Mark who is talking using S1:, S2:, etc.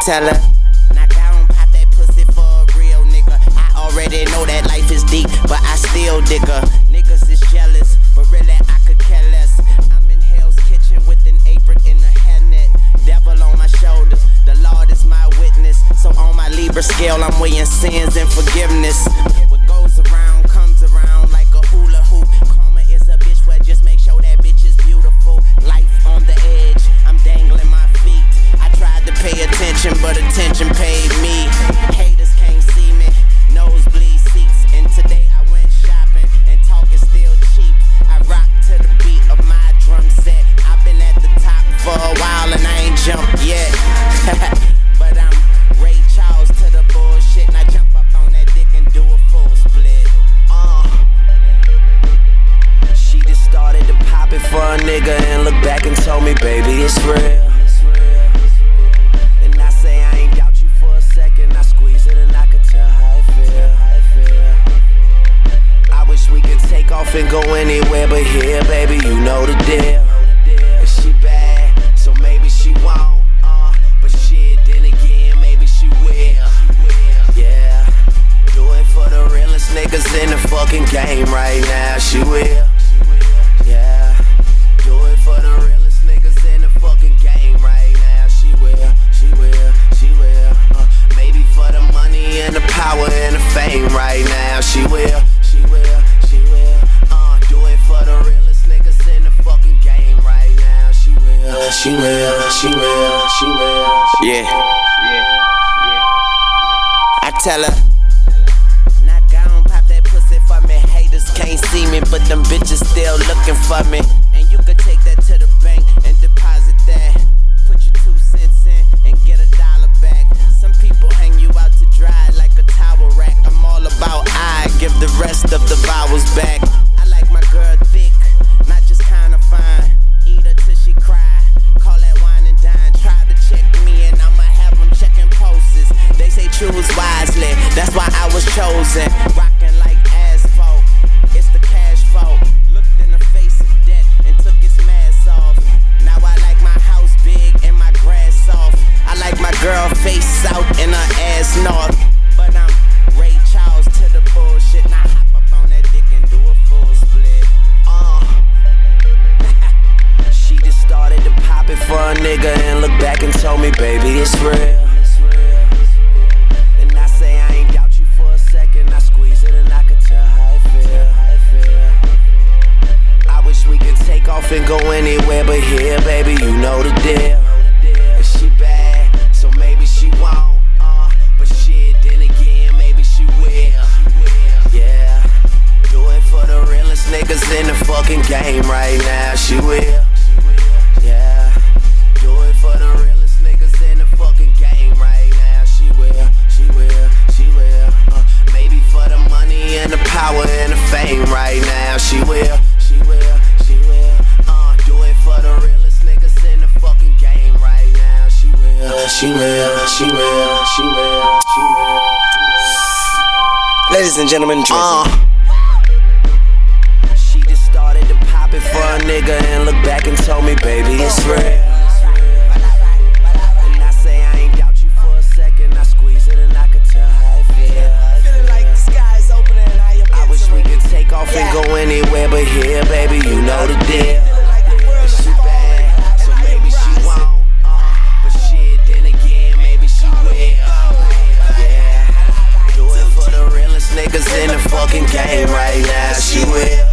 S1: tell her, knock down, pop that pussy for a real nigga. I already know that life is deep, but I still dig her. Niggas is jealous, but really I could care less. I'm in Hell's Kitchen with an apron and a hairnet. Devil on my shoulders, the Lord is my witness. So on my Libra scale, I'm weighing sins and forgiveness. What goes around comes around like a hula hoop. Karma is a bitch, well just make sure that bitch is beautiful. Life on the edge, I'm dangling my feet. I tried to pay attention, but attention paid me. Haters can't see me, nosebleed seats. And today I went shopping, and talk is still cheap. I rock to the beat of my drum set. I've been at the top for a while and I ain't jumped yet. But I'm Ray Charles to the bullshit, and I jump up on that dick and do a full split. She just started to pop it for a nigga and look back and told me, baby, it's real. And I say I ain't doubt you for a second. I squeeze it and I could tell how I feel. I wish we could take off and go anywhere but here, baby, you know the deal. And she bad, so maybe she won't. But shit, then again, maybe she will. Yeah, do it for the realest niggas in the fucking game right now. She will. Yeah, do it for the realest niggas in the fucking game right now. She will. Maybe for the money and the power and the fame right now. She will. Do it for the realest niggas in the fucking game right now. She will. Yeah. I tell her, knock down, pop that pussy for me. Haters can't see me, but them bitches still looking for me. And you could take that to the bank and deposit that. Put your 2 cents in and get $1 back. Some people hang you out to dry like a towel rack. I'm all about I give the rest of the vowels back. I like my girl thick, not just kinda fine. Eat her till she cry, call that wine and dine. Try to check me and I'ma have them checking pulses. They say choose wisely, that's why I was chosen. Rockin' like asphalt, it's the cash fault. Looked in the face of death and took its mask off. Now I like my house big and my grass soft. I like my girl face south and her ass north. But I'm Ray Charles to the bullshit. Now hop up on that dick and do a full split. She just started to pop it for a nigga and look back and told me, baby, it's real. And I say I ain't doubt you for a second. I squeeze it and I could tell how I feel. I wish we could take off and go anywhere but here, baby, you know the deal. And she bad, so maybe she won't. But shit, then again, maybe she will. Yeah, do it for the realest niggas in the fucking game right now. She will. Yeah, do it for the realest niggas in the fucking game right now. She will. Maybe for the money and the power and the fame right now. She will. Do it for the realest niggas in the fucking game right now. She will. Ladies and gentlemen, she just started to pop it for a nigga and look back and told me, baby, it's real. And I say I ain't doubt you for a second. I squeeze it and I could tell how I feel. Feeling like the sky's opening. I wish we could take off and go anywhere but here, baby, you know the deal. And she bad, so maybe she won't. But shit, then again, maybe she will. Yeah, do it for the realest niggas in the fucking game right now. She will.